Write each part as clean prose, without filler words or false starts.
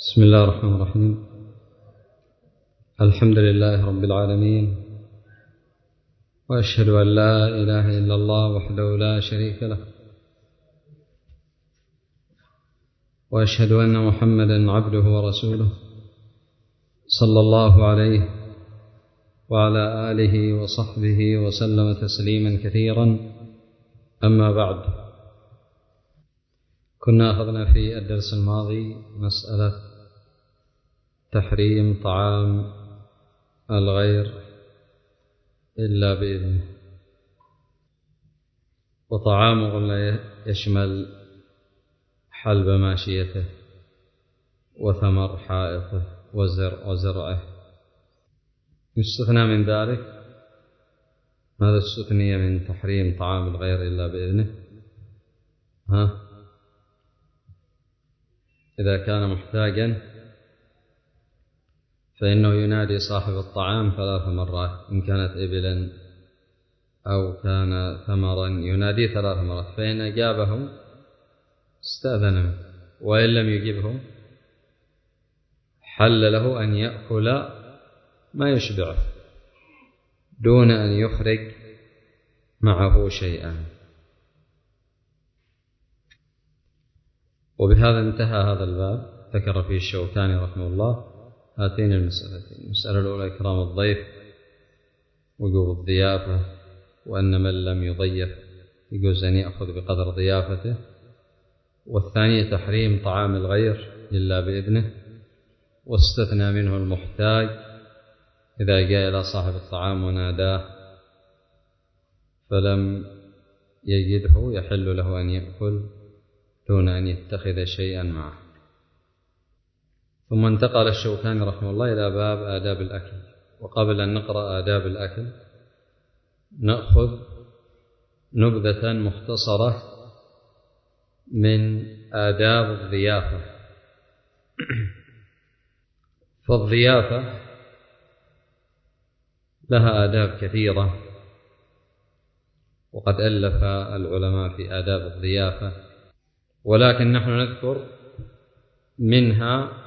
بسم الله الرحمن الرحيم. الحمد لله رب العالمين، وأشهد أن لا إله إلا الله وحده لا شريك له، وأشهد أن محمدا عبده ورسوله صلى الله عليه وعلى آله وصحبه وسلم تسليما كثيرا. أما بعد، كنا أخذنا في الدرس الماضي مسألة تحريم طعام الغير إلا بإذنه، وطعامه قلنا يشمل حلب ماشيته وثمر حائطه وزرعه. يستثنى من ذلك ماذا استثني من تحريم طعام الغير إلا بإذنه؟ إذا كان محتاجا فإنه ينادي صاحب الطعام 3 مرات، إن كانت إبلا أو كان ثمرا ينادي 3 مرات، فإن أجابه استأذن منه، وإن لم يجبه حل له أن يأكل ما يشبعه دون أن يخرج معه شيئا. وبهذا انتهى هذا الباب. ذكر فيه الشوكاني رحمه الله هاتين المسألتين: المسألة الأولى إكرام الضيف، وجوب الضيافة، وأن من لم يضيف يجوز أن يأخذ بقدر ضيافته، والثانية تحريم طعام الغير إلا بإذنه، واستثنى منه المحتاج إذا جاء إلى صاحب الطعام وناداه فلم يجده يحل له أن يأكل دون أن يتخذ شيئا معه. ثم انتقل الشوكاني رحمه الله إلى باب آداب الأكل. وقبل أن نقرأ آداب الأكل نأخذ نبذة مختصرة من آداب الضيافة. فالضيافة لها آداب كثيرة، وقد ألف العلماء في آداب الضيافة، ولكن نحن نذكر منها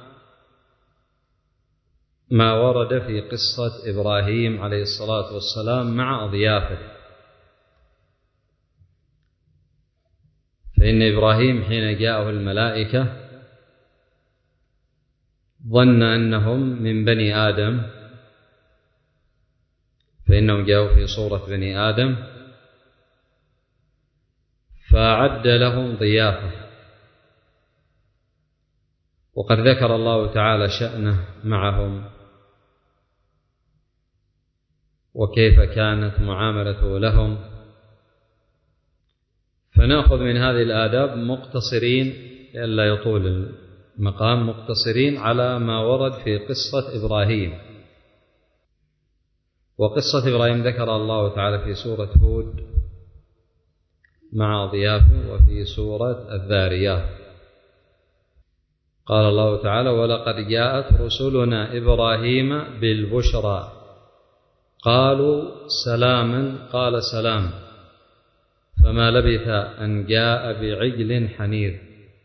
ما ورد في قصة إبراهيم عليه الصلاة والسلام مع أضيافه. فإن إبراهيم حين جاءه الملائكة ظن أنهم من بني آدم، فإنهم جاءوا في صورة بني آدم، فأعد لهم ضيافة. وقد ذكر الله تعالى شأنه معهم وكيف كانت معاملته لهم. فنأخذ من هذه الآداب مقتصرين لئلا يطول المقام، مقتصرين على ما ورد في قصة إبراهيم. وقصة إبراهيم ذكر الله تعالى في سورة هود مع ضيافه، وفي سورة الذاريات قال الله تعالى: ولقد جاءت رسلنا إبراهيم بالبشرى قالوا سلاما قال سلام، فما لبث أن جاء بعجل حنيذ،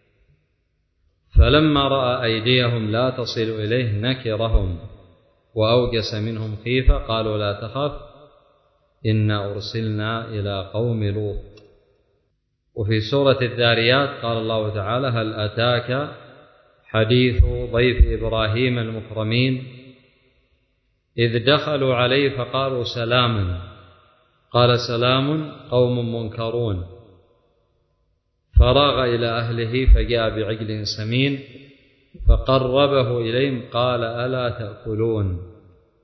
فلما رأى أيديهم لا تصل إليه نكرهم وأوجس منهم خيفة، قالوا لا تخف إنا أرسلنا إلى قوم لوط. وفي سورة الذاريات قال الله تعالى: هل أتاك حديث ضيف إبراهيم المكرمين إذ دخلوا عليه فقالوا سلاما قال سلام قوم منكرون، فراغ إلى أهله فجاء بعجل سمين فقربه إليهم قال ألا تأكلون،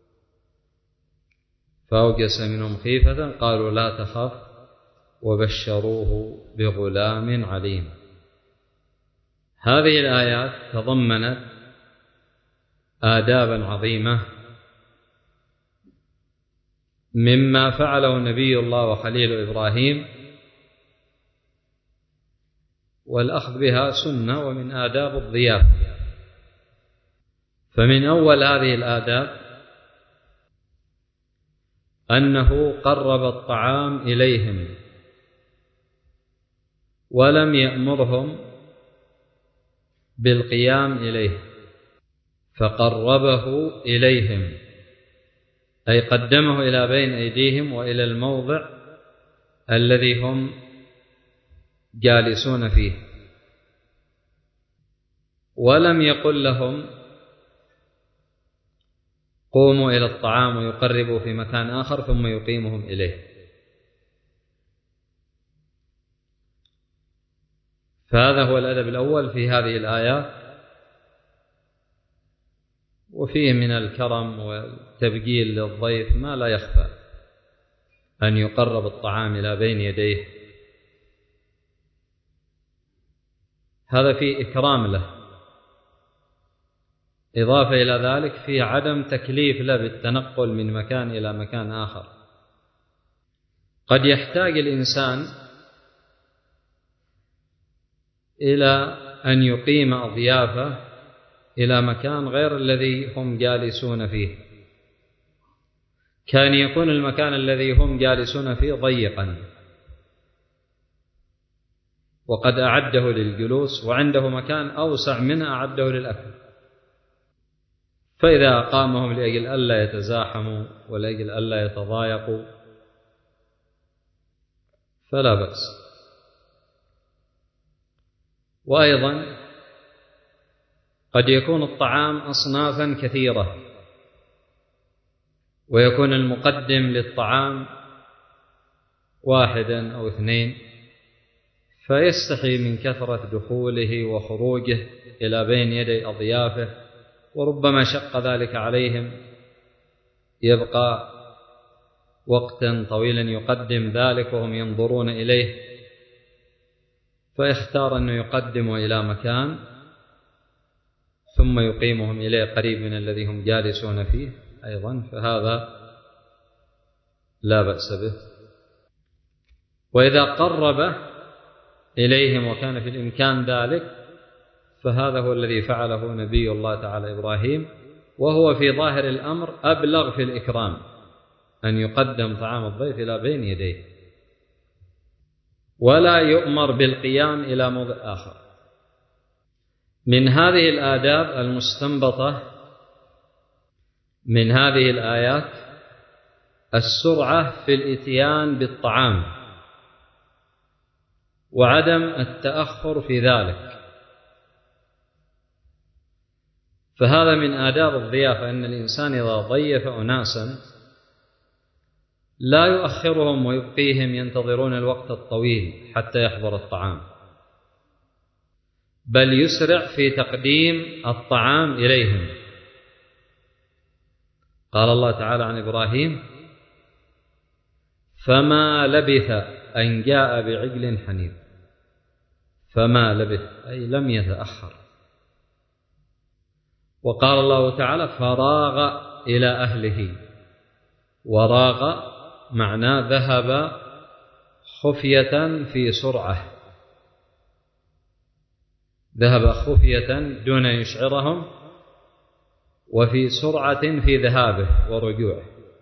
فأوجس منهم خيفة قالوا لا تخف وبشروه بغلام عليم. هذه الآيات تضمنت آدابا عظيمة مما فعله نبي الله وخليل إبراهيم، والأخذ بها سنة ومن آداب الضيافة. فمن أول هذه الآداب أنه قرب الطعام إليهم ولم يأمرهم بالقيام إليه، فقربه إليهم، أي قدمه إلى بين أيديهم وإلى الموضع الذي هم جالسون فيه، ولم يقل لهم قوموا إلى الطعام ويقربوا في مكان آخر ثم يقيمهم إليه. فهذا هو الأدب الأول في هذه الآيات، وفيه من الكرم والتبجيل للضيف ما لا يخفى، أن يقرب الطعام إلى بين يديه، هذا فيه إكرام له. إضافة إلى ذلك فيه عدم تكليف له بالتنقل من مكان إلى مكان آخر. قد يحتاج الإنسان إلى أن يقيم أضيافه إلى مكان غير الذي هم جالسون فيه، كان يكون المكان الذي هم جالسون فيه ضيقا وقد أعده للجلوس، وعنده مكان أوسع منه أعده للأكل، فإذا أقامهم لأجل ألا يتزاحموا ولأجل ألا يتضايقوا فلا بأس. وأيضا قد يكون الطعام أصنافا كثيرة، ويكون المقدم للطعام واحدا أو اثنين، فيستحي من كثرة دخوله وخروجه إلى بين يدي أضيافه، وربما شق ذلك عليهم، يبقى وقتا طويلا يقدم ذلك وهم ينظرون إليه، فيختار أنه يقدم إلى مكان ثم يقيمهم إليه قريب من الذي هم جالسون فيه أيضا، فهذا لا بأس به. وإذا قرب إليهم وكان في الإمكان ذلك فهذا هو الذي فعله نبي الله تعالى إبراهيم، وهو في ظاهر الأمر أبلغ في الإكرام، أن يقدم طعام الضيف إلى بين يديه ولا يؤمر بالقيام إلى موضع آخر. من هذه الآداب المستنبطة من هذه الآيات السرعة في الإتيان بالطعام وعدم التأخر في ذلك، فهذا من آداب الضيافة، أن الإنسان إذا ضيف أناسا لا يؤخرهم ويبقيهم ينتظرون الوقت الطويل حتى يحضر الطعام، بل يسرع في تقديم الطعام إليهم. قال الله تعالى عن إبراهيم: فما لبث أن جاء بعجل حنيذ. فما لبث أي لم يتأخر. وقال الله تعالى: فراغ إلى أهله. وراغ معناه ذهب خفية في سرعة، ذهب خفية دون يشعرهم، وفي سرعة في ذهابه ورجوعه.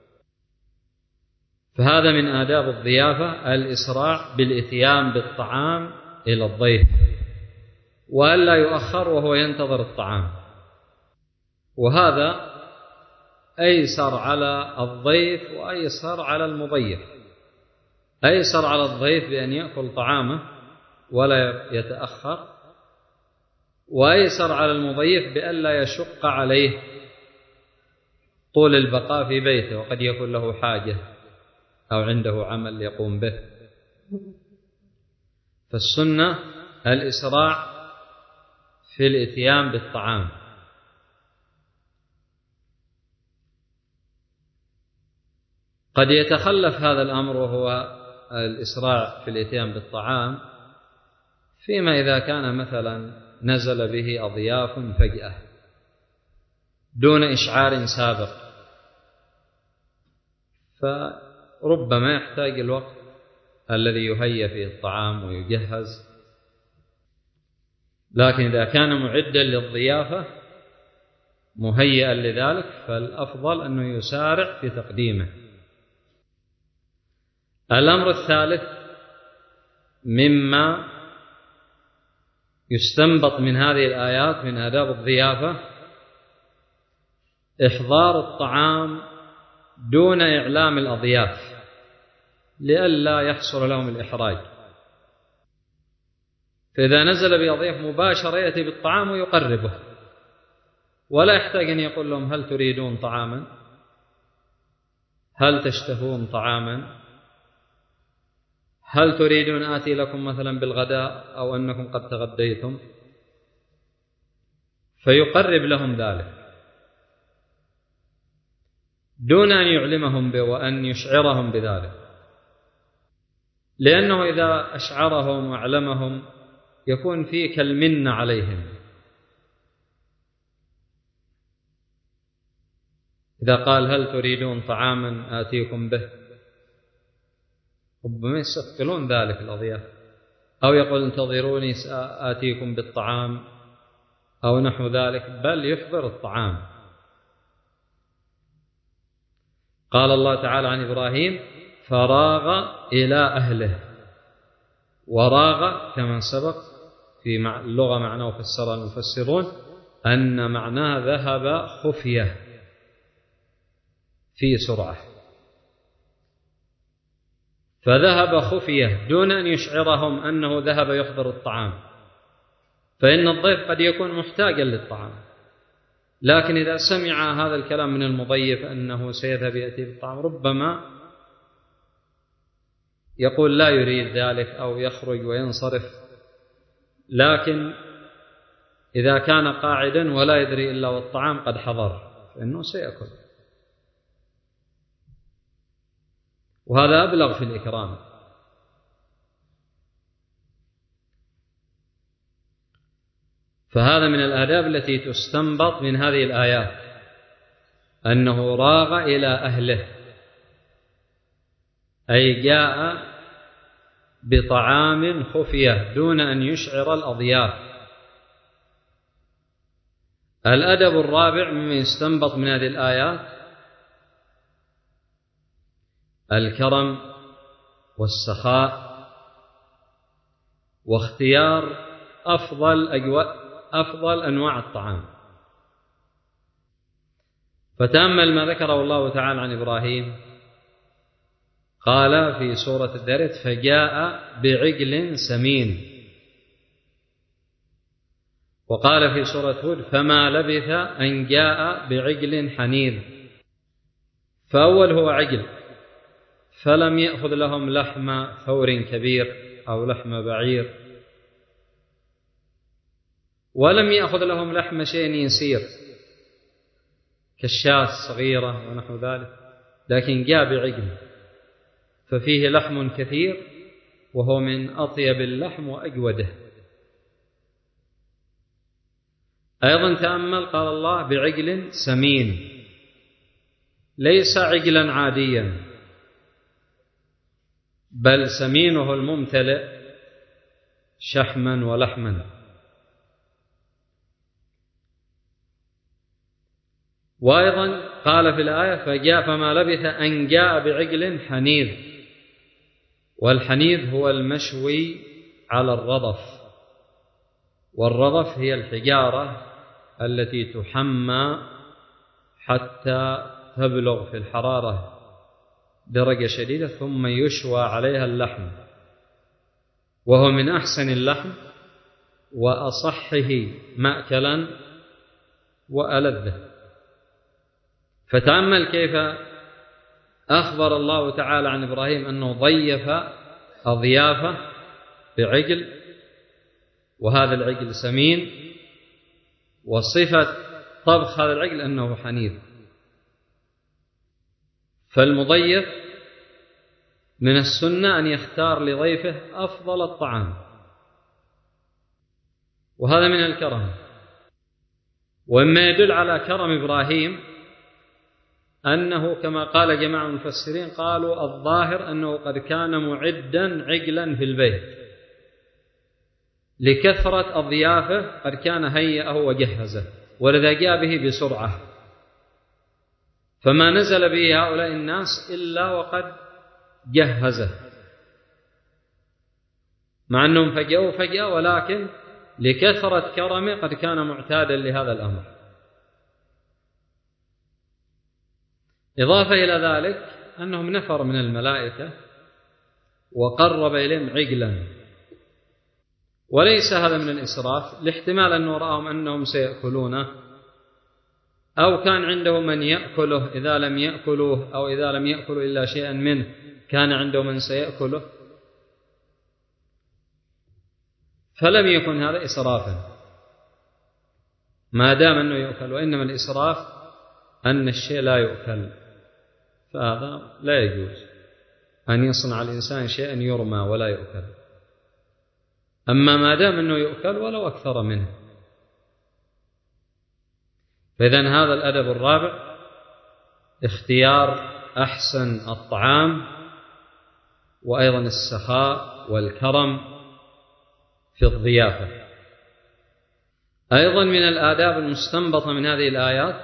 فهذا من آداب الضيافة الإسراع بالإتيان بالطعام إلى الضيف، وألا يؤخر وهو ينتظر الطعام. وهذا أيسر على الضيف وأيسر على المضيف. أيسر على الضيف بأن يأكل طعامه ولا يتأخر، وأيسر على المضيف بألا يشق عليه طول البقاء في بيته، وقد يكون له حاجة أو عنده عمل يقوم به. فالسنة الإسراع في الإتيان بالطعام. قد يتخلف هذا الأمر وهو الإسراع في الإتيان بالطعام فيما إذا كان مثلا نزل به أضياف فجأة دون إشعار سابق، فربما يحتاج الوقت الذي يهيأ فيه الطعام ويجهز. لكن إذا كان معدا للضيافة مهيئا لذلك فالأفضل أنه يسارع في تقديمه. الأمر الثالث مما يستنبط من هذه الآيات من آداب الضيافة إحضار الطعام دون إعلام الأضياف لئلا يحصل لهم الإحراج. فإذا نزل بأضياف مباشرة يأتي بالطعام ويقربه، ولا يحتاج أن يقول لهم هل تريدون طعاما، هل تشتهون طعاما، هل تريدون آتي لكم مثلا بالغداء أو أنكم قد تغديتم، فيقرب لهم ذلك دون أن يعلمهم به وأن يشعرهم بذلك، لأنه إذا أشعرهم وأعلمهم يكون فيه كالمنة عليهم. إذا قال هل تريدون طعاما آتيكم به، ربما يستثقلون ذلك الأضياف، أو يقول انتظروني سآتيكم بالطعام أو نحو ذلك، بل يحضر الطعام. قال الله تعالى عن إبراهيم فراغ إلى أهله، وراغ كما سبق في اللغة معناه فسر المفسرون أن معناه ذهب خفية في سرعة، فذهب خفية دون أن يشعرهم أنه ذهب يحضر الطعام، فإن الضيف قد يكون محتاجا للطعام، لكن إذا سمع هذا الكلام من المضيف أنه سيذهب يأتي بالطعام ربما يقول لا يريد ذلك أو يخرج وينصرف. لكن إذا كان قاعدا ولا يدري إلا والطعام قد حضر فإنه سيأكل، وهذا أبلغ في الإكرام. فهذا من الآداب التي تستنبط من هذه الآيات أنه راغ إلى أهله، أي جاء بطعام خفية دون أن يشعر الأضياف. الأدب الرابع مما يستنبط من هذه الآيات الكرم والسخاء واختيار أفضل أنواع الطعام. فتأمل ما ذكره الله تعالى عن إبراهيم، قال في سورة الذرية فجاء بعجل سمين، وقال في سورة هود فما لبث أن جاء بعجل حنيذ. فأول هو عجل، فلم يأخذ لهم لحم ثور كبير أو لحم بعير، ولم يأخذ لهم لحم شيء يسير كالشاة الصغيرة ونحو ذلك، لكن جاء بعجل ففيه لحم كثير وهو من أطيب اللحم وأجوده. أيضا تأمل قال الله بعجل سمين، ليس عجلا عاديا، بل سمينه الممتلئ شحما ولحما. وأيضا قال في الآية فجاء فما لبث أن جاء بعجل حنيذ، والحنيذ هو المشوي على الرضف، والرضف هي الحجارة التي تحمى حتى تبلغ في الحرارة درجة شديدة ثم يشوى عليها اللحم، وهو من أحسن اللحم وأصحه مأكلا وألذه. فتأمل كيف أخبر الله تعالى عن إبراهيم أنه ضيف أضيافه بعجل، وهذا العجل سمين، وصفة طبخ هذا العجل أنه حنيذ. فالمضيف من السنة أن يختار لضيفه أفضل الطعام، وهذا من الكرم. ومما يدل على كرم إبراهيم أنه كما قال جماعة المفسرين قالوا الظاهر أنه قد كان معدا عجلا في البيت لكثرة أضيافه، قد كان هيئه وجهزه، ولذا جاء به بسرعة، فما نزل به هؤلاء الناس إلا وقد جهزه، مع أنهم فجأوا فجأة، ولكن لكثرة كرمه قد كان معتادا لهذا الأمر. إضافة إلى ذلك أنهم نفر من الملائكة وقرب إليهم عجلا، وليس هذا من الإسراف، لاحتمال أنه رأهم أنهم سيأكلونه، أو كان عنده من يأكله إذا لم يأكلوه، أو إذا لم يأكلوا إلا شيئا منه كان عنده من سيأكله، فلم يكن هذا إسرافا ما دام أنه يؤكل. وإنما الإسراف أن الشيء لا يؤكل، فهذا لا يجوز أن يصنع الإنسان شيئا يرمى ولا يؤكل. أما ما دام أنه يؤكل ولو أكثر منه. فإذن هذا الأدب الرابع اختيار أحسن الطعام، وأيضا السخاء والكرم في الضيافة. أيضا من الآداب المستنبطة من هذه الآيات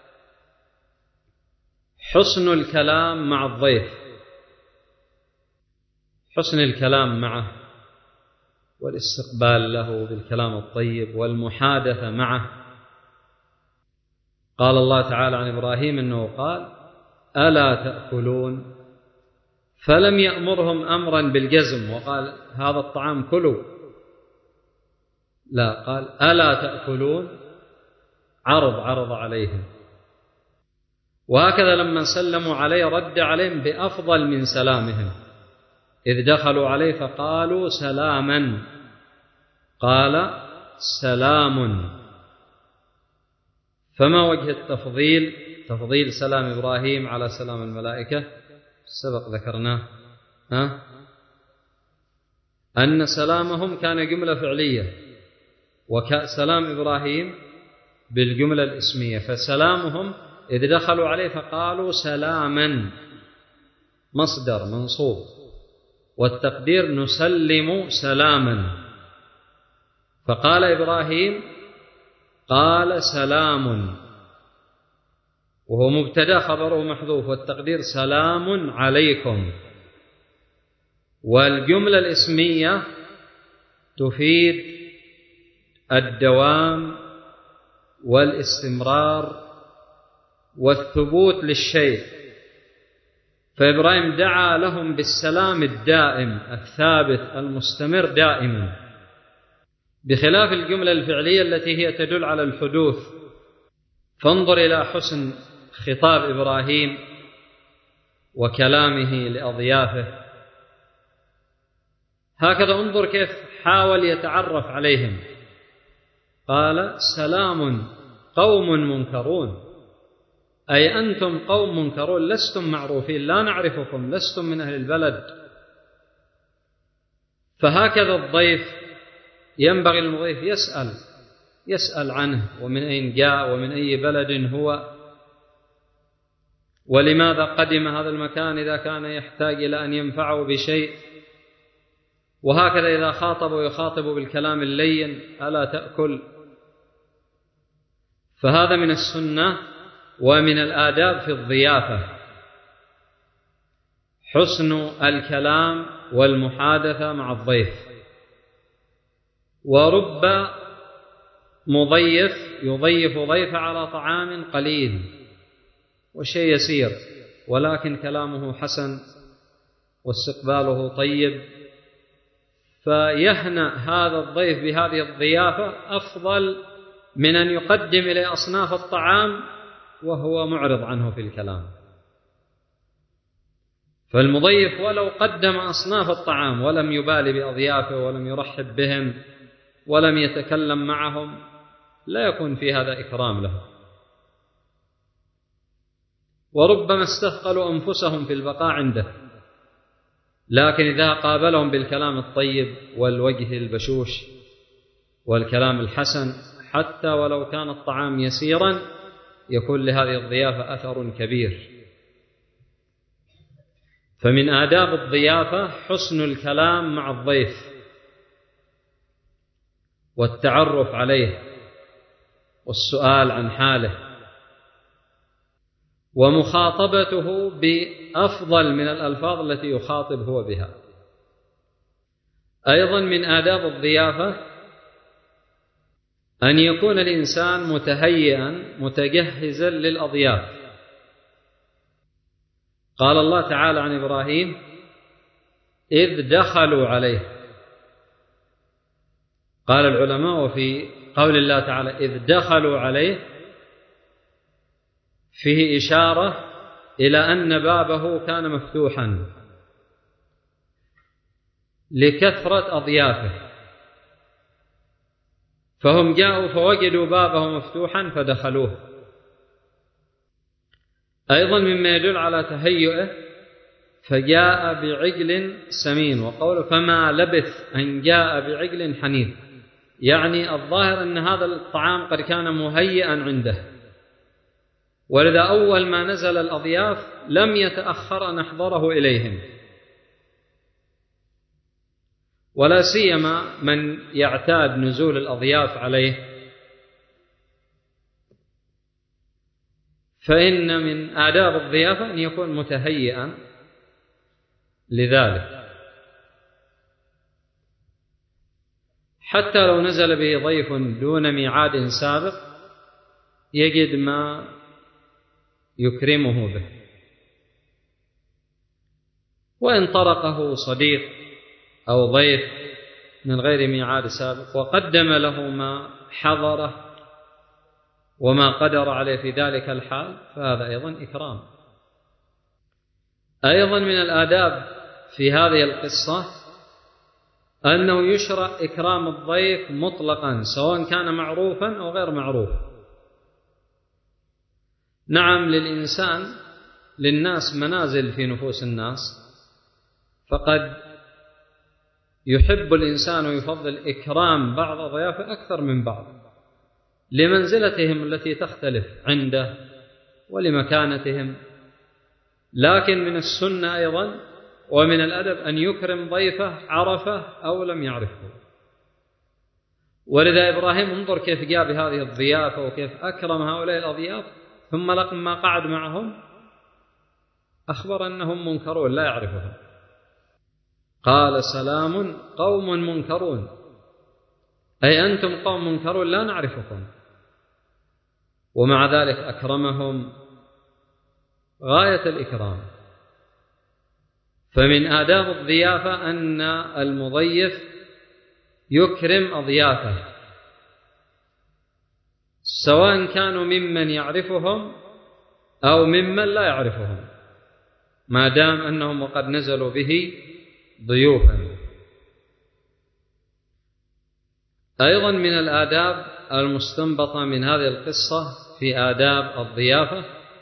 حسن الكلام مع الضيف، حسن الكلام معه والاستقبال له بالكلام الطيب والمحادثة معه. قال الله تعالى عن إبراهيم أنه قال: ألا تأكلون؟ فلم يأمرهم أمرا بالجزم وقال هذا الطعام كلوا، لا، قال ألا تأكلون، عرض عليهم. وهكذا لما سلموا عليه رد عليهم بأفضل من سلامهم، إذ دخلوا عليه فقالوا سلاما، قال سلام. فما وجه التفضيل؟ تفضيل سلام إبراهيم على سلام الملائكة سبق ذكرناه، أن سلامهم كان جملة فعلية، وسلام إبراهيم بالجملة الإسمية. فسلامهم إذ دخلوا عليه فقالوا سلاما، مصدر منصوب، والتقدير نسلم سلاما. فقال إبراهيم قال سلام، وهو مبتدأ خبره محذوف، والتقدير سلام عليكم. والجملة الإسمية تفيد الدوام والاستمرار والثبوت للشيء، فإبراهيم دعا لهم بالسلام الدائم الثابت المستمر دائما، بخلاف الجملة الفعلية التي هي تدل على الحدوث. فانظر إلى حسن خطاب إبراهيم وكلامه لأضيافه، هكذا انظر كيف حاول يتعرف عليهم. قال سلام قوم منكرون، أي أنتم قوم منكرون، لستم معروفين، لا نعرفكم، لستم من أهل البلد. فهكذا الضيف ينبغي للمضيف يسأل عنه، ومن أين جاء، ومن أي بلد هو، ولماذا قدم هذا المكان إذا كان يحتاج إلى أن ينفعه بشيء. وهكذا إذا خاطب يخاطب بالكلام اللين: ألا تأكل. فهذا من السنة ومن الآداب في الضيافة حسن الكلام والمحادثة مع الضيف. ورب مضيف يضيف ضيفه على طعام قليل وشيء يسير، ولكن كلامه حسن واستقباله طيب، فيهنأ هذا الضيف بهذه الضيافة أفضل من أن يقدم إليه أصناف الطعام وهو معرض عنه في الكلام. فالمضيف ولو قدم أصناف الطعام ولم يبالي بأضيافه ولم يرحب بهم ولم يتكلم معهم لا يكون في هذا إكرام له، وربما استثقلوا أنفسهم في البقاء عنده. لكن إذا قابلهم بالكلام الطيب والوجه البشوش والكلام الحسن حتى ولو كان الطعام يسيرا يكون لهذه الضيافة أثر كبير. فمن آداب الضيافة حسن الكلام مع الضيف والتعرف عليه والسؤال عن حاله ومخاطبته بأفضل من الألفاظ التي يخاطب هو بها. أيضا من آداب الضيافة أن يكون الإنسان متهيئا متجهزا للأضياف، قال الله تعالى عن إبراهيم: إذ دخلوا عليه. قال العلماء: وفي قول الله تعالى إذ دخلوا عليه فيه إشارة إلى أن بابه كان مفتوحا لكثرة أضيافه، فهم جاءوا فوجدوا بابه مفتوحا فدخلوه. أيضا مما يدل على تهيئه فجاء بعجل سمين، وقوله فما لبث أن جاء بعجل حنيذ، يعني الظاهر أن هذا الطعام قد كان مهيئا عنده، ولذا أول ما نزل الأضياف لم يتأخر أن أحضره إليهم، ولا سيما من يعتاد نزول الأضياف عليه، فإن من آداب الضيافة أن يكون متهيئا لذلك، حتى لو نزل به ضيف دون ميعاد سابق يجد ما يكرمه به. وإن طرقه صديق أو ضيف من غير ميعاد سابق وقدم له ما حضره وما قدر عليه في ذلك الحال فهذا أيضا إكرام. أيضا من الآداب في هذه القصة أنه يشرع إكرام الضيف مطلقا سواء كان معروفا أو غير معروف. نعم، للناس منازل في نفوس الناس، فقد يحب الإنسان ويفضل إكرام بعض أضيافه أكثر من بعض لمنزلتهم التي تختلف عنده ولمكانتهم، لكن من السنة أيضا ومن الأدب أن يكرم ضيفه عرفه أو لم يعرفه. ولذا إبراهيم انظر كيف جاء بهذه الضيافة وكيف أكرم هؤلاء الأضياف، ثم لما قعد معهم أخبر أنهم منكرون لا يعرفهم، قال سلام قوم منكرون، أي أنتم قوم منكرون لا نعرفكم، ومع ذلك أكرمهم غاية الإكرام. فمن آداب الضيافة أن المضيف يكرم أضيافه سواء كانوا ممن يعرفهم أو ممن لا يعرفهم، ما دام أنهم وقد نزلوا به ضيوفا. أيضا من الآداب المستنبطة من هذه القصة في آداب الضيافة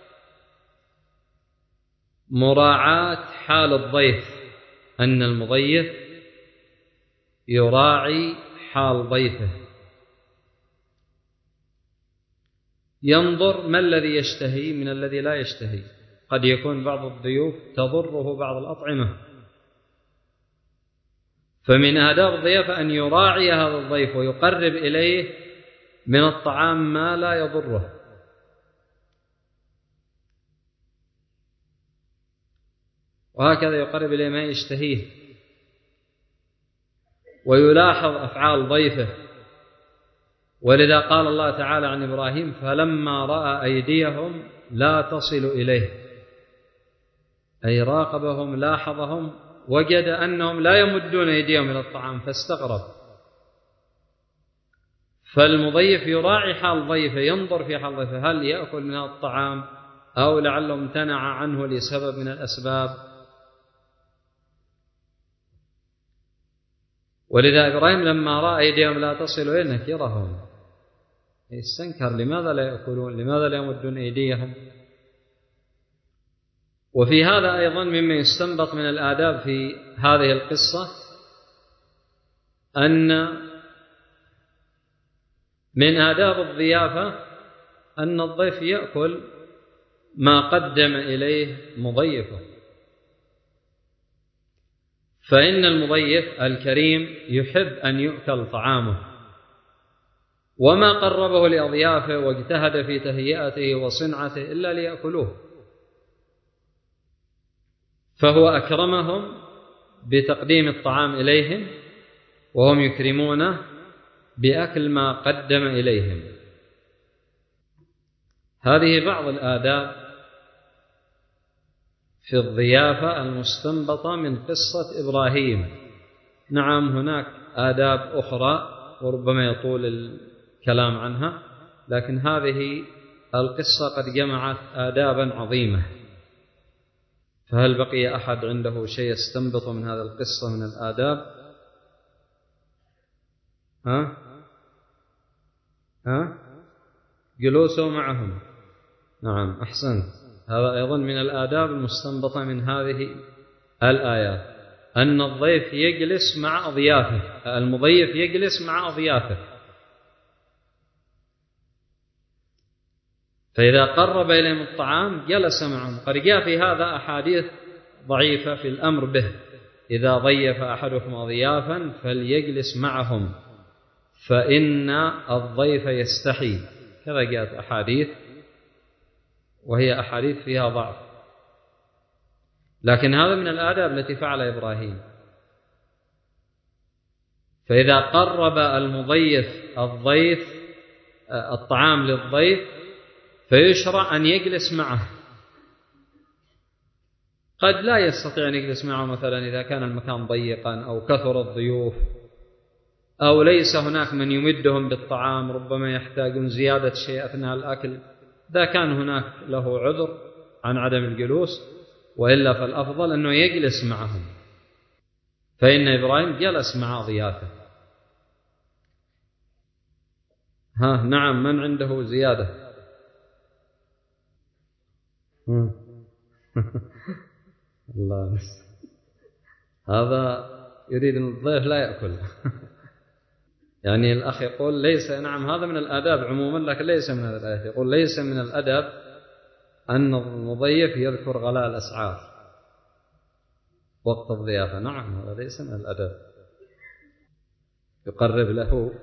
مراعاة حال الضيف، أن المضيف يراعي حال ضيفه، ينظر ما الذي يشتهي من الذي لا يشتهي. قد يكون بعض الضيوف تضره بعض الأطعمة، فمن آداب الضيافة أن يراعي هذا الضيف ويقرب إليه من الطعام ما لا يضره. وهكذا يقرب إليه ما يشتهيه، ويلاحظ أفعال ضيفه. ولذا قال الله تعالى عن إبراهيم: فلما رأى أيديهم لا تصل إليه، أي راقبهم لاحظهم وجد أنهم لا يمدون أيديهم إلى الطعام فاستغرب. فالمضيف يراعي حال ضيفه، ينظر في حال ضيفه هل يأكل من الطعام أو لعله امتنع عنه لسبب من الأسباب. ولذا إبراهيم لما رأى أيديهم لا تصل إليه نكرهم، استنكر لماذا لا يأكلون، لماذا لا يمدون أيديهم. وفي هذا أيضا مما يستنبط من الآداب في هذه القصة أن من آداب الضيافة أن الضيف يأكل ما قدم إليه مضيفه، فإن المضيف الكريم يحب أن يؤكل طعامه، وما قربه لأضيافه واجتهد في تهيئته وصنعته إلا ليأكلوه، فهو أكرمهم بتقديم الطعام إليهم وهم يكرمونه بأكل ما قدم إليهم. هذه بعض الآداب في الضيافة المستنبطة من قصة إبراهيم. نعم هناك آداب أخرى وربما يطول الكلام عنها، لكن هذه القصة قد جمعت آدابا عظيمة. فهل بقي أحد عنده شيء يستنبط من هذه القصة من الآداب؟ جلوسه معهم. نعم أحسنت، هذا أيضا من الآداب المستنبطة من هذه الآيات، أن الضيف يجلس مع أضيافه، المضيف يجلس مع أضيافه. فإذا قرب إليهم الطعام جلس معهم. قد جاء في هذا أحاديث ضعيفة في الأمر به، إذا ضيف أحدكم أضيافا فليجلس معهم فإن الضيف يستحي، كذا جاءت أحاديث، وهي أحاديث فيها ضعف، لكن هذا من الآداب التي فعل إبراهيم. فإذا قرب المضيف الطعام للضيف فيشرع أن يجلس معه. قد لا يستطيع أن يجلس معه مثلا إذا كان المكان ضيقا أو كثر الضيوف أو ليس هناك من يمدهم بالطعام، ربما يحتاجون زيادة شيء أثناء الأكل، إذا كان هناك له عذر عن عدم الجلوس، وإلا فالأفضل أنه يجلس معهم. فإن إبراهيم جلس مع ضيافه. نعم، من عنده زيادة؟ الله هذا يريد أن الضيف لا يأكل. يعني الأخ يقول ليس، نعم هذا من الآداب عموما، لكن ليس من هذا الآية. يقول ليس من الأدب أن المضيف يذكر غلاء الأسعار وقت الضيافة. نعم هذا ليس من الأدب، يقرب له،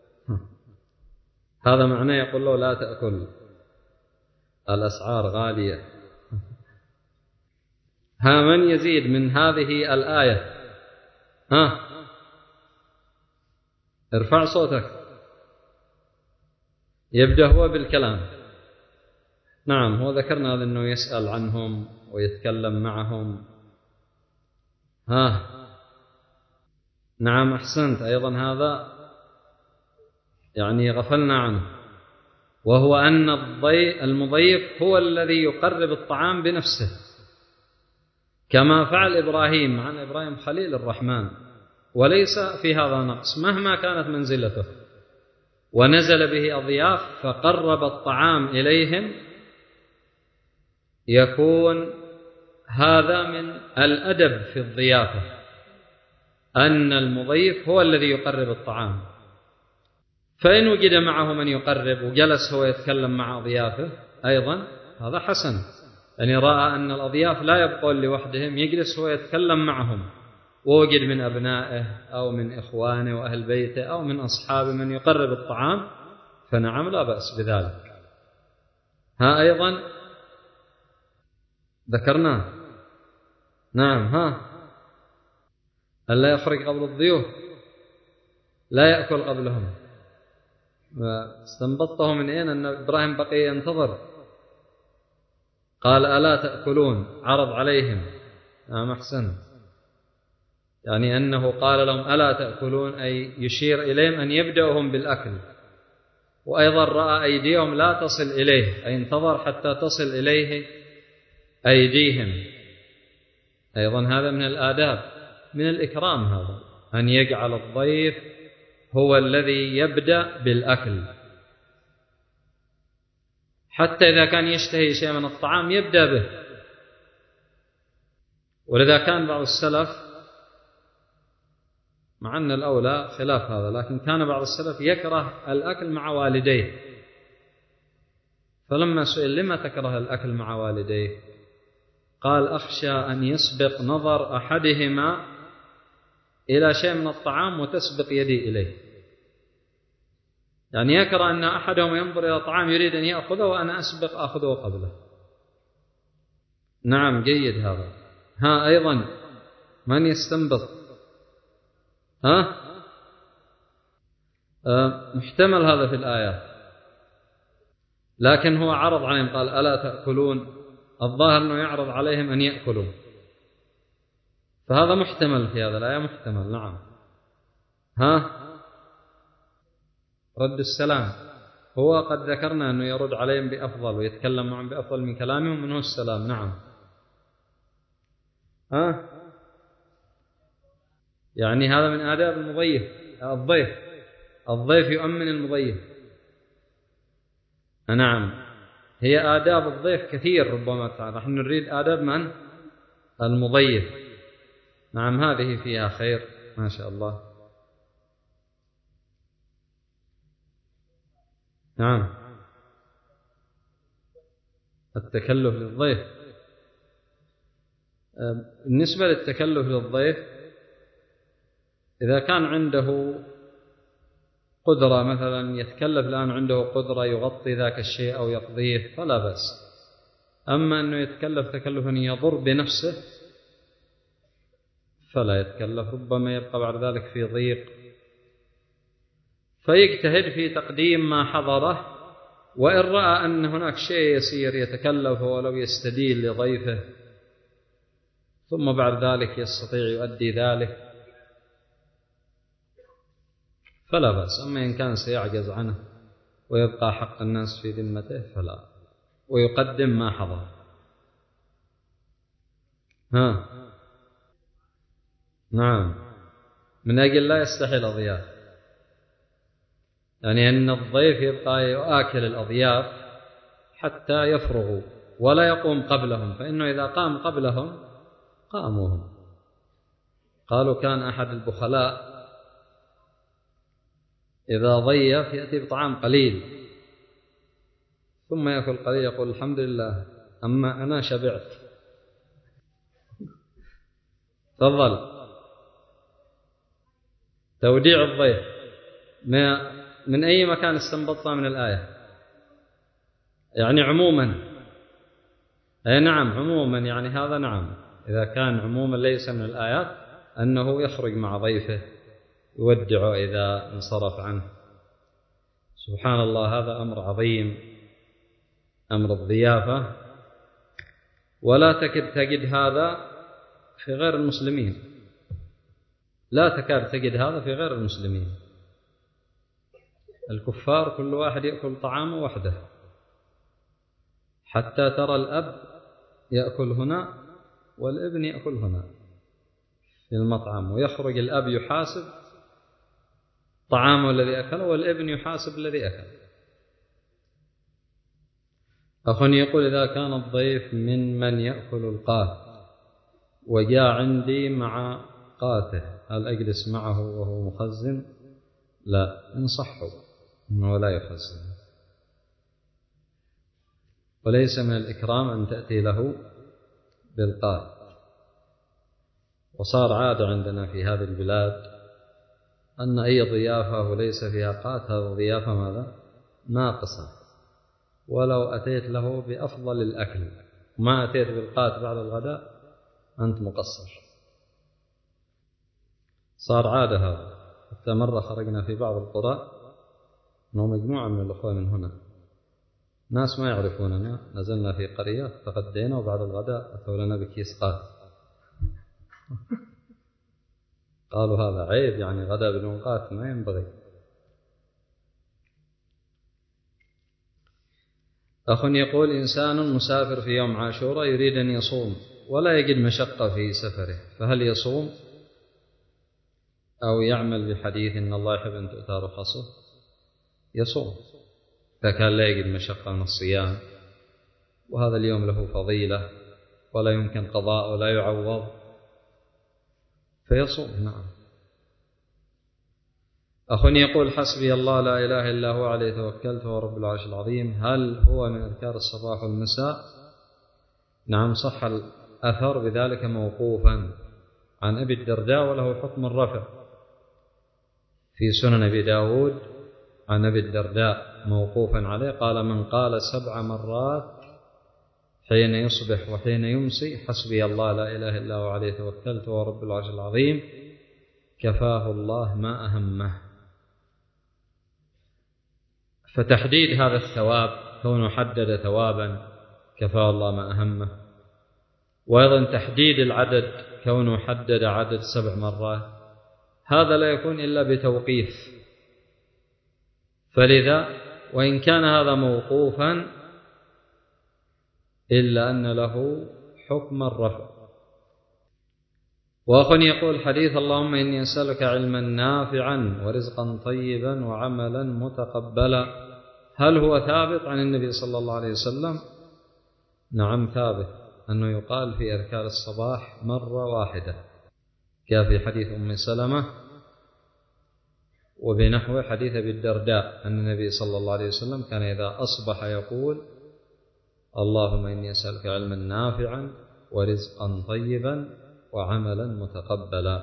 هذا معناه يقول له لا تأكل، الأسعار غالية. من يزيد من هذه الآية؟ ارفع صوتك. يبدأ هو بالكلام. نعم هو ذكرنا هذا أنه يسأل عنهم ويتكلم معهم. نعم أحسنت، أيضا هذا يعني غفلنا عنه، وهو أن المضيف هو الذي يقرب الطعام بنفسه، كما فعل إبراهيم. عن إبراهيم خليل الرحمن، وليس في هذا نقص مهما كانت منزلته، ونزل به أضياف فقرب الطعام إليهم، يكون هذا من الأدب في الضيافة، أن المضيف هو الذي يقرب الطعام. فإن وجد معه من يقرب وجلس هو يتكلم مع أضيافه أيضا هذا حسن، يعني رأى أن الأضياف لا يبقون لوحدهم، يجلس هو يتكلم معهم، ووجد من أبنائه أو من إخوانه وأهل بيته أو من أصحابه من يقرب الطعام، فنعم لا بأس بذلك. أيضا ذكرناه. نعم ألا يخرج قبل الضيوف، لا يأكل قبلهم. استنبطته من أين؟ أن إبراهيم بقي ينتظر، قال ألا تأكلون، عرض عليهم. نعم أحسن، يعني أنه قال لهم ألا تأكلون، أي يشير إليهم أن يبدأهم بالأكل. وأيضا رأى أيديهم لا تصل إليه، أي انتظر حتى تصل إليه أيديهم. أيضا هذا من الآداب، من الإكرام هذا، أن يجعل الضيف هو الذي يبدأ بالأكل، حتى إذا كان يشتهي شيء من الطعام يبدأ به. ولذا كان بعض السلف، مع أن الأولى خلاف هذا، لكن كان بعض السلف يكره الأكل مع والديه، فلما سئل لما تكره الأكل مع والديه قال أخشى أن يسبق نظر أحدهما إلى شيء من الطعام وتسبق يدي إليه، يعني يكره أن أحدهم ينظر إلى طعام يريد أن يأخذه وأنا أسبق أخذه قبله. نعم جيد هذا. أيضا من يستنبط؟ محتمل هذا في الآيات، لكن هو عرض عليهم قال ألا تأكلون، الظاهر أنه يعرض عليهم أن يأكلوا، فهذا محتمل في هذا الآية، محتمل. نعم. رد السلام، هو قد ذكرنا أنه يرد عليهم بأفضل ويتكلم معهم بأفضل من كلامهم منه السلام. نعم. يعني هذا من آداب المضيف، الضيف يؤمن المضيف. نعم، هي آداب الضيف كثير ربما تعالى، نحن نريد آداب من؟ المضيف. نعم، هذه فيها خير ما شاء الله. نعم، التكلف للضيف. بالنسبة للتكلف للضيف، إذا كان عنده قدرة، مثلا يتكلف الآن عنده قدرة يغطي ذاك الشيء أو يقضيه فلا بأس. أما أنه يتكلف تكلفا يضر بنفسه فلا يتكلف، ربما يبقى بعد ذلك في ضيق، فيجتهد في تقديم ما حضره، وإن رأى أن هناك شيء يسير يتكلف ولو يستدين لضيفه ثم بعد ذلك يستطيع يؤدي ذلك فلا بأس. أما إن كان سيعجز عنه ويبقى حق الناس في ذمته فلا، ويقدم ما حضر. نعم، من أجل لا يستحي الأضياف، يعني أن الضيف يبقى يؤكل الأضياف حتى يفرغوا ولا يقوم قبلهم، فإنه إذا قام قبلهم قاموهم. قالوا كان أحد البخلاء إذا ضيف يأتي بطعام قليل ثم يأكل قليل يقول الحمد لله أما أنا شبعت. تفضل. توديع الضيف من أي مكان استنبطنا من الآية؟ يعني عموما. أي نعم، عموما، يعني هذا نعم، إذا كان عموما ليس من الآيات أنه يخرج مع ضيفه يودعه إذا انصرف عنه. سبحان الله، هذا أمر عظيم، أمر الضيافة، ولا تكاد تجد هذا في غير المسلمين، لا تكاد تجد هذا في غير المسلمين. الكفار كل واحد يأكل طعامه وحده، حتى ترى الأب يأكل هنا والابن يأكل هنا في المطعم، ويخرج الأب يحاسب طعامه الذي أكله والابن يحاسب الذي أكل. أخ يقول إذا كان الضيف من يأكل القات وجاء عندي مع قاته هل أجلس معه وهو مخزن؟ لا، انصحه أنه لا يخزن، وليس من الإكرام أن تأتي له بالقات. وصار عادة عندنا في هذه البلاد أن أي ضيافة وليس فيها قات هذا ضيافة ماذا؟ ناقصة، ولو أتيت له بأفضل الأكل ما أتيت بالقات بعد الغداء أنت مقصر. صار عادة هذا. حتى مرة خرجنا في بعض القرى أنه مجموعة من الأخوة من هنا ناس ما يعرفوننا، نزلنا في قرية تغدينا وبعد الغداء أتوا لنا بكيس قات. قالوا هذا عيب، يعني غدا بدون قات ما ينبغي. أخ يقول إنسان مسافر في يوم عاشوراء يريد أن يصوم ولا يجد مشقة في سفره، فهل يصوم أو يعمل بحديث إن الله يحب أن تؤتى رخصه؟ يصوم إذا كان لا يجد مشقة من الصيام، وهذا اليوم له فضيلة ولا يمكن قضاء ولا يعوض، فيصوم. نعم. أخ يقول حسبي الله لا إله إلا هو عليه توكلت وهو رب العرش العظيم، هل هو من أذكار الصباح والمساء؟ نعم، صح الأثر بذلك موقوفا عن أبي الدرداء وله حكم الرفع في سنن أبي داود عن أبي الدرداء موقوفا عليه، قال من قال 7 مرات حين يصبح وحين يمسي حسبي الله لا إله إلا هو عليه توكلت وهو رب العرش العظيم كفاه الله ما أهمه. فتحديد هذا الثواب كونه حدد ثوابا كفاه الله ما أهمه. وأيضا تحديد العدد، كونه حدد عدد 7 مرات، هذا لا يكون إلا بتوقيف. فلذا وإن كان هذا موقوفا إلا أن له حكم الرفع. وأخ يقول حديث اللهم إني أسألك علما نافعا ورزقا طيبا وعملا متقبلا، هل هو ثابت عن النبي صلى الله عليه وسلم؟ نعم ثابت، أنه يقال في أذكار الصباح مرة واحدة، جاء في حديث أم سلمة وبنحو حديث أبي الدرداء أن النبي صلى الله عليه وسلم كان إذا أصبح يقول اللهم إني أسألك علما نافعا ورزقا طيبا وعملا متقبلا.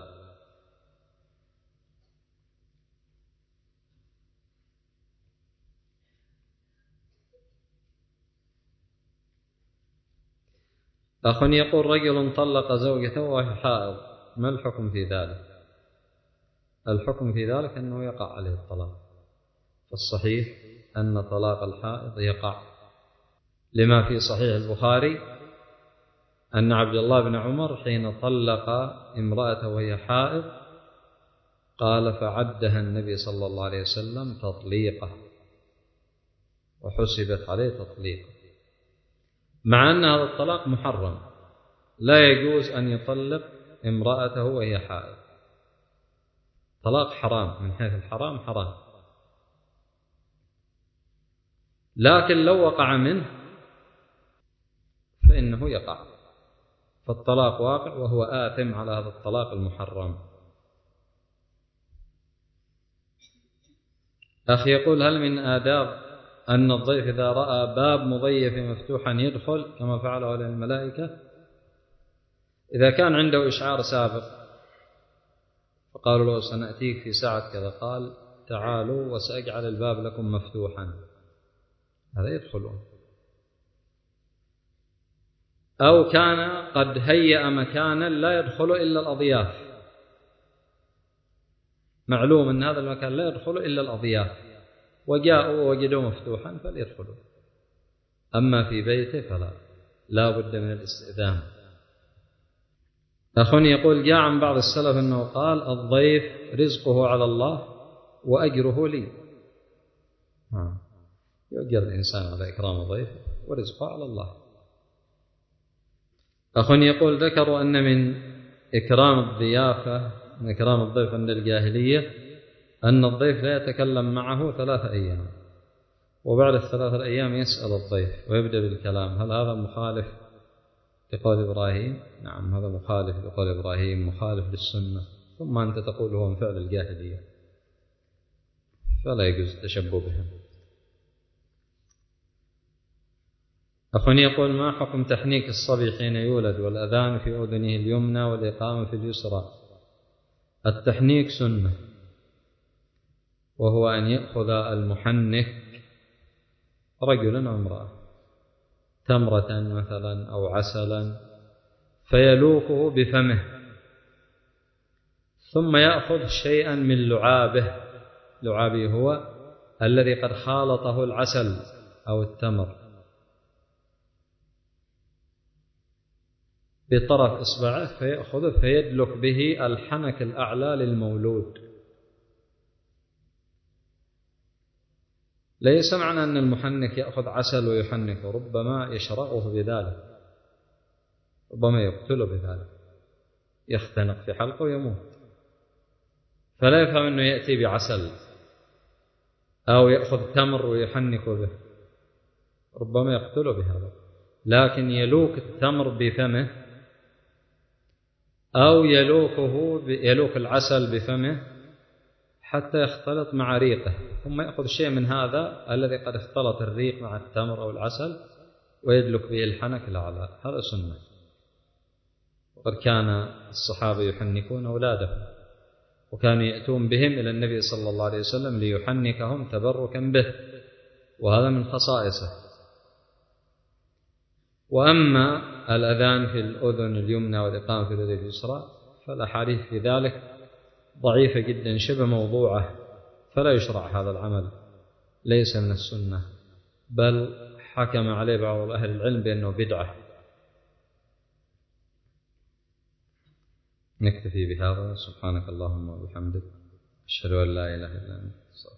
أخ يقول رجل طلق زوجته وهي حائض، ما الحكم في ذلك؟ الحكم في ذلك أنه يقع عليه الطلاق. فالصحيح أن طلاق الحائض يقع، لما في صحيح البخاري أن عبد الله بن عمر حين طلق امرأته وهي حائض قال فعدها النبي صلى الله عليه وسلم تطليقه وحسبت عليه تطليقه، مع أن هذا الطلاق محرم، لا يجوز أن يطلق امرأته وهي حائض، طلاق حرام، من حيث الحرام حرام. لكن لو وقع منه فإنه يقع، فالطلاق واقع وهو آثم على هذا الطلاق المحرم. أخي يقول هل من آداب أن الضيف إذا رأى باب مضيف مفتوحا يدخل كما فعله على الملائكة؟ إذا كان عنده إشعار سابق فقالوا له سنأتيك في ساعة كذا، قال تعالوا وسأجعل الباب لكم مفتوحا، هذا يدخلون. أو كان قد هيأ مكانا لا يدخل إلا الأضياف، معلوم أن هذا المكان لا يدخل إلا الأضياف، وجاءوا ووجدوا مفتوحا فليدخلوا. أما في بيته فلا، لا بد من الاستئذان. أخ يقول جاء عن بعض السلف أنه قال الضيف رزقه على الله وأجره لي. يؤجر الإنسان على إكرام ضيفه ورزقه على الله. أخ يقول ذكروا أن من إكرام الضيافة، من إكرام الضيف عند الجاهلية، أن الضيف لا يتكلم معه 3 أيام، وبعد ال3 أيام يسأل الضيف ويبدأ بالكلام. هل هذا مخالف لقول إبراهيم؟ نعم هذا مخالف لقول إبراهيم، مخالف للسنة، ثم أنت تقول هو من فعل الجاهلية، فلا يجوز التشبه بهم. أخ يقول ما حكم تحنيك الصبي حين يولد والأذان في أذنه اليمنى والإقامة في اليسرى؟ التحنيك سنة، وهو أن يأخذ المحنك رجلا أو امرأة تمرة مثلا أو عسلا فيلوكه بفمه، ثم يأخذ شيئا من لعابه، لعابه هو الذي قد خالطه العسل أو التمر، بطرف إصبعه فيأخذه فيدلك به الحنك الأعلى للمولود. ليس معنى أن المحنك يأخذ عسل ويحنكه، ربما يشرعه بذلك، ربما يقتله بذلك، يختنق في حلقه ويموت، فلا يفهم أنه يأتي بعسل أو يأخذ تمر ويحنك به، ربما يقتله بهذا. لكن يلوك التمر بفمه أو يلوك العسل بفمه حتى يختلط مع ريقه، ثم يأخذ شيء من هذا الذي قد اختلط الريق مع التمر أو العسل ويدلك به الحنك الأعلى، هذا سنة. وقد كان الصحابة يحنكون أولادهم، وكانوا يأتون بهم إلى النبي صلى الله عليه وسلم ليحنكهم تبركا به، وهذا من خصائصه. وأما الأذان في الأذن اليمنى والإقامة في الأذن اليسرى فالأحاديث في ذلك ضعيفة جدا، شبه موضوعة، فلا يشرع هذا العمل، ليس من السنة، بل حكم عليه بعض أهل العلم بأنه بدعة. نكتفي بهذا. سبحانك اللهم وبحمدك، أشهد أن لا إله إلا أنت.